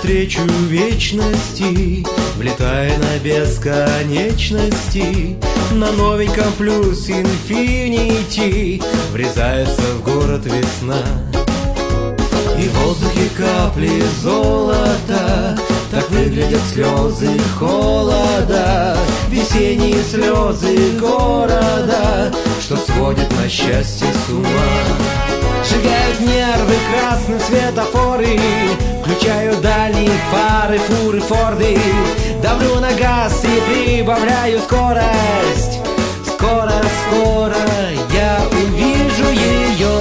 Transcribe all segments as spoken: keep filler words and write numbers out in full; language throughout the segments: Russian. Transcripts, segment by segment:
навстречу вечности, влетая на бесконечности, на новеньком плюс инфинити врезается в город весна. И в воздухе капли золота, так выглядят слезы холода, весенние слезы города, что сводит на счастье с ума. Сжигают нервы красные светофоры, включаю дальние фары, фуры, форды, давлю на газ и прибавляю скорость. Скоро, скоро я увижу ее.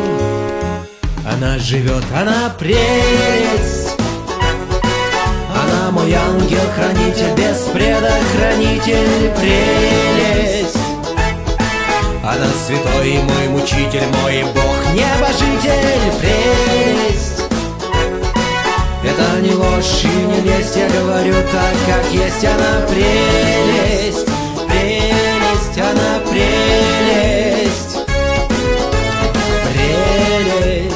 Она живет, она прелесть, она мой ангел-хранитель, беспредохранитель, прелесть. Она святой мой мучитель, мой Бог, небожитель, прелесть. Это не ложь и не лесть, я говорю так, как есть. Она прелесть, прелесть, она прелесть, прелесть.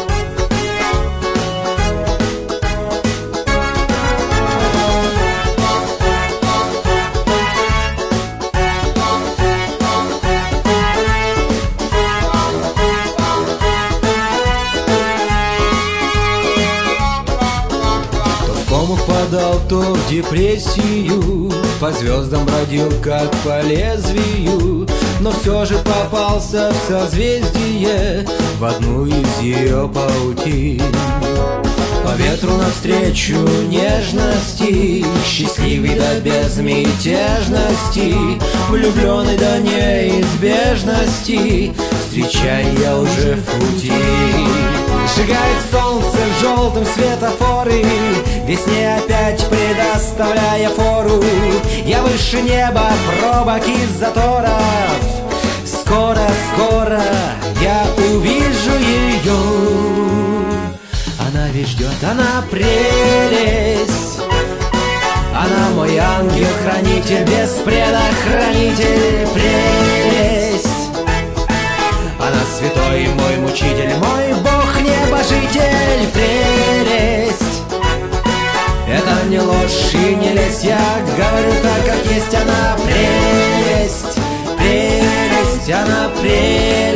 Впадал, то в депрессию, по звездам бродил, как по лезвию, но все же попался в созвездие, в одну из ее паутин. По ветру навстречу нежности, счастливый до безмятежности, влюбленный до неизбежности, встречай, я уже в пути. Сжигает солнце в желтом светофоры, весне опять предоставляя фору. Я выше неба, пробок и заторов. Скоро, скоро я увижу ее. Она ведь ждет, она прелесть, она мой ангел-хранитель, беспредохранитель, прелесть. Она святой мой мучитель, мой Бог, небожитель, прелесть. Это не ложь и не лесть, я говорю так, как есть. Она прелесть, прелесть, она прелесть.